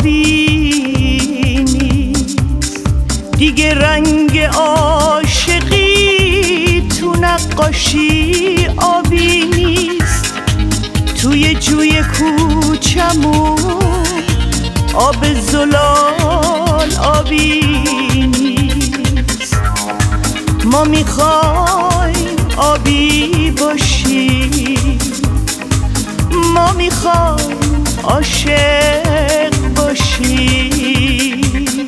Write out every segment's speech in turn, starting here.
آبی نیست، دیگه رنگ عاشقی تو نقاشی آبی نیست. توی جوی کوچمون آب زلال آبی نیست. ما میخوایم آبی باشیم، ما میخوایم عاشق باشیم.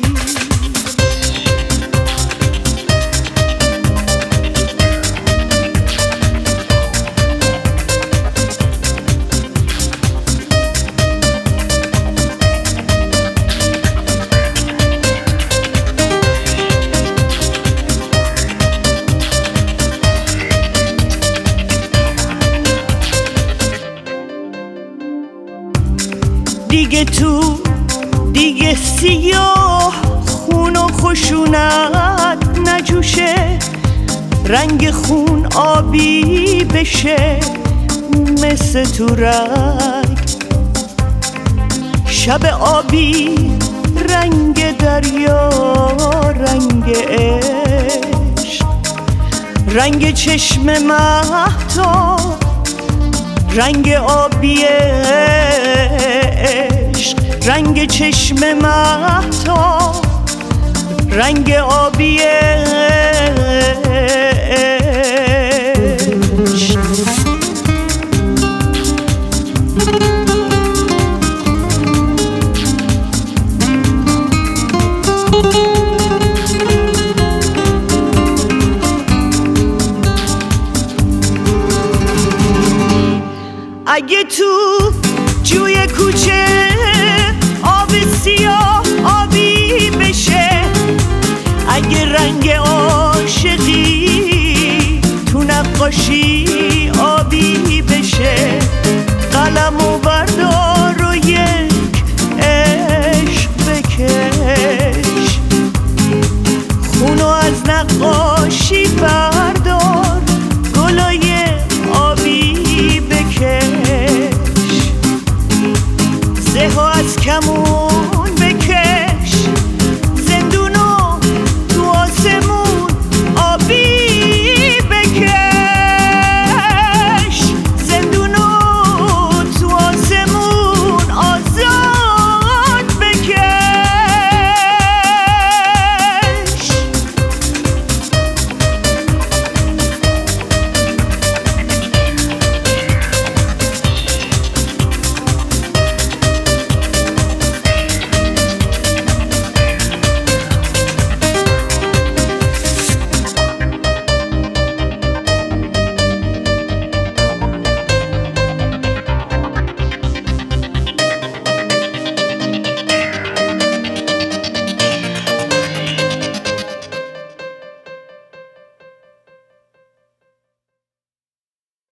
دیگه تو دیگه سیاه خون و خشونت نجوشه، رنگ خون آبی بشه مثل تو رگ. شب آبی رنگ دریا، رنگ عشق، رنگ چشم مهتاب، رنگ آبی عشق، رنگ چشم مهتاب، رنگ آبی عشق. اگه تو جوی کوچه آب سیاه آبی بشه، اگه رنگ عاشقی تو نقاشی آبی بشه، قلمو بردار و یک عشق بکش، خونو از نقاشی بردار، گلای آبی بکش، زهو از کمون